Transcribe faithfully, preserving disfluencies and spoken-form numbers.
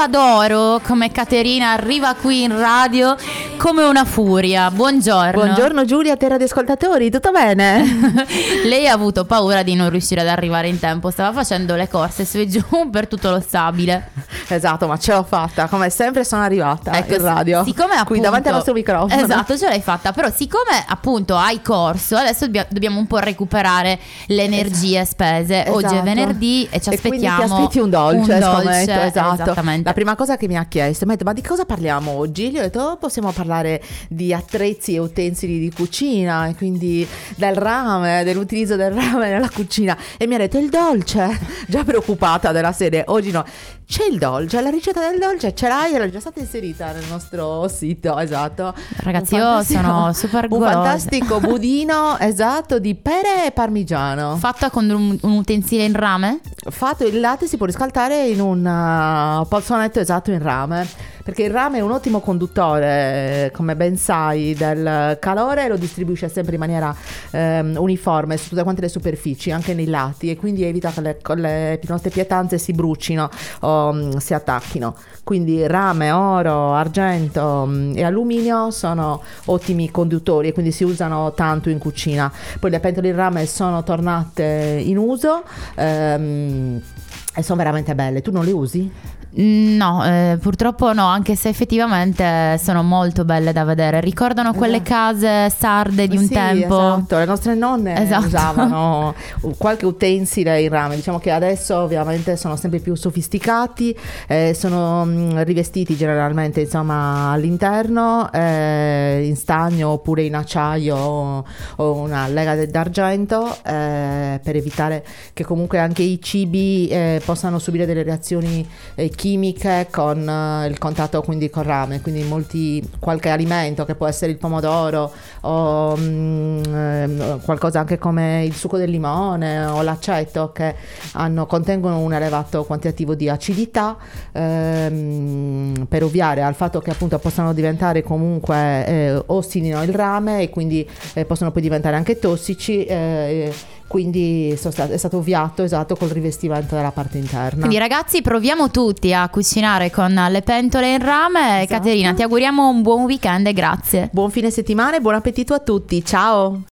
adoro come Caterina arriva qui in radio come una furia. Buongiorno. Buongiorno Giulia, terra di ascoltatori, tutto bene? Lei ha avuto paura di non riuscire ad arrivare in tempo, stava facendo le corse su e giù per tutto lo stabile. Esatto, ma ce l'ho fatta, come sempre sono arrivata ecco, in radio, siccome appunto, qui davanti al nostro microfono. Esatto, ce l'hai fatta, però siccome appunto hai corso, adesso dobbia, dobbiamo un po' recuperare le energie spese. Esatto. Oggi è venerdì e ci e aspettiamo quindi ti aspetti un dolce, un dolce scommetto, esatto. Esattamente. La prima cosa che mi ha chiesto, mi ha detto, ma di cosa parliamo oggi? Gli ho detto, oh, possiamo parlare di attrezzi e utensili di cucina, e quindi del rame, dell'utilizzo del rame nella cucina, e mi ha detto il dolce, già preoccupata della serie, oggi no. C'è il dolce, la ricetta del dolce ce l'hai, era già stata inserita nel nostro sito, esatto. Ragazzi, io sono super golosa. Un fantastico budino, esatto, di pere e parmigiano. Fatta con un, un utensile in rame? Fatto, il latte si può riscaldare in un uh, pozzonetto, esatto, in rame, perché il rame è un ottimo conduttore, come ben sai, del calore, lo distribuisce sempre in maniera um, uniforme su tutte quante le superfici, anche nei lati, e quindi evita che le, le nostre pietanze si brucino o um, si attacchino. Quindi rame, oro, argento um, e alluminio sono ottimi conduttori e quindi si usano tanto in cucina. Poi le pentole in rame sono tornate in uso um, e sono veramente belle. Tu non le usi? No, eh, purtroppo no, anche se effettivamente sono molto belle da vedere. Ricordano quelle esatto. case sarde di un sì, tempo. Esatto, le nostre nonne esatto. usavano qualche utensile in rame. Diciamo che adesso ovviamente sono sempre più sofisticati, eh, sono mh, rivestiti generalmente, insomma, all'interno eh, in stagno oppure in acciaio o, o una lega d'argento, eh, per evitare che comunque anche i cibi eh, possano subire delle reazioni eh, chimiche con uh, il contatto quindi col rame, quindi molti qualche alimento che può essere il pomodoro o um, eh, qualcosa anche come il succo del limone o l'aceto, che hanno, contengono un elevato quantitativo di acidità, ehm, per ovviare al fatto che appunto possano diventare comunque eh, ossidino il rame e quindi eh, possono poi diventare anche tossici, eh, quindi è stato ovviato, esatto, col rivestimento della parte interna. Quindi ragazzi, proviamo tutti a cucinare con le pentole in rame. Esatto. Caterina, ti auguriamo un buon weekend e grazie. Buon fine settimana e buon appetito a tutti, ciao!